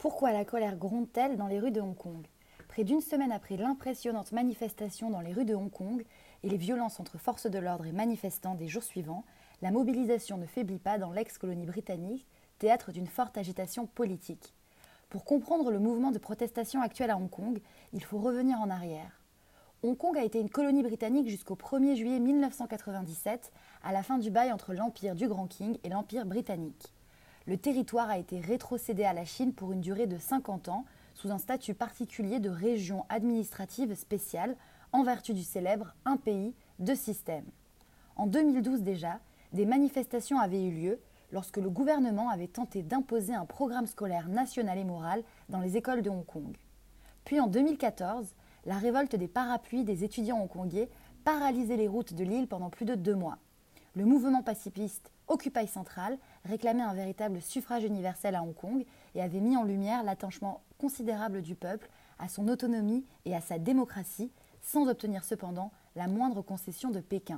Pourquoi la colère gronde-t-elle dans les rues de Hong Kong? Près d'une semaine après l'impressionnante manifestation dans les rues de Hong Kong et les violences entre forces de l'ordre et manifestants des jours suivants, la mobilisation ne faiblit pas dans l'ex-colonie britannique, théâtre d'une forte agitation politique. Pour comprendre le mouvement de protestation actuel à Hong Kong, il faut revenir en arrière. Hong Kong a été une colonie britannique jusqu'au 1er juillet 1997, à la fin du bail entre l'Empire du Grand Qing et l'Empire britannique. Le territoire a été rétrocédé à la Chine pour une durée de 50 ans, sous un statut particulier de région administrative spéciale, en vertu du célèbre « un pays, deux systèmes ». En 2012 déjà, des manifestations avaient eu lieu lorsque le gouvernement avait tenté d'imposer un programme scolaire national et moral dans les écoles de Hong Kong. Puis en 2014, la révolte des parapluies des étudiants hongkongais paralysait les routes de l'île pendant plus de 2 mois. Le mouvement pacifiste Occupy Central réclamait un véritable suffrage universel à Hong Kong et avait mis en lumière l'attachement considérable du peuple à son autonomie et à sa démocratie, sans obtenir cependant la moindre concession de Pékin.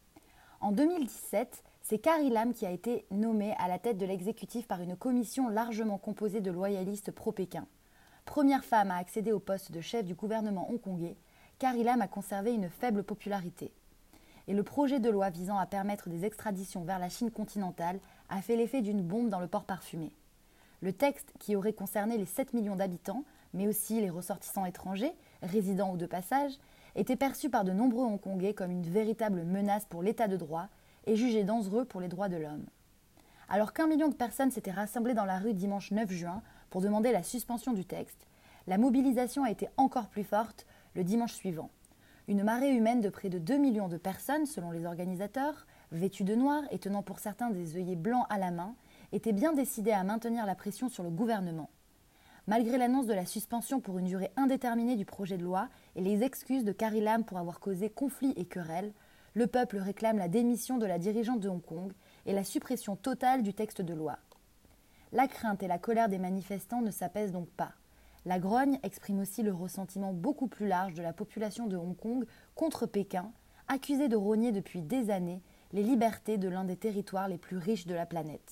En 2017, c'est Carrie Lam qui a été nommée à la tête de l'exécutif par une commission largement composée de loyalistes pro-Pékin. Première femme à accéder au poste de chef du gouvernement hongkongais, Carrie Lam a conservé une faible popularité. Et le projet de loi visant à permettre des extraditions vers la Chine continentale a fait l'effet d'une bombe dans le port parfumé. Le texte, qui aurait concerné les 7 millions d'habitants, mais aussi les ressortissants étrangers, résidents ou de passage, était perçu par de nombreux Hongkongais comme une véritable menace pour l'état de droit et jugé dangereux pour les droits de l'homme. Alors qu'1 million de personnes s'étaient rassemblées dans la rue dimanche 9 juin pour demander la suspension du texte, la mobilisation a été encore plus forte le dimanche suivant. Une marée humaine de près de 2 millions de personnes, selon les organisateurs, vêtues de noir et tenant pour certains des œillets blancs à la main, étaient bien décidées à maintenir la pression sur le gouvernement. Malgré l'annonce de la suspension pour une durée indéterminée du projet de loi et les excuses de Carrie Lam pour avoir causé conflits et querelles, le peuple réclame la démission de la dirigeante de Hong Kong et la suppression totale du texte de loi. La crainte et la colère des manifestants ne s'apaisent donc pas. La grogne exprime aussi le ressentiment beaucoup plus large de la population de Hong Kong contre Pékin, accusée de rogner depuis des années les libertés de l'un des territoires les plus riches de la planète.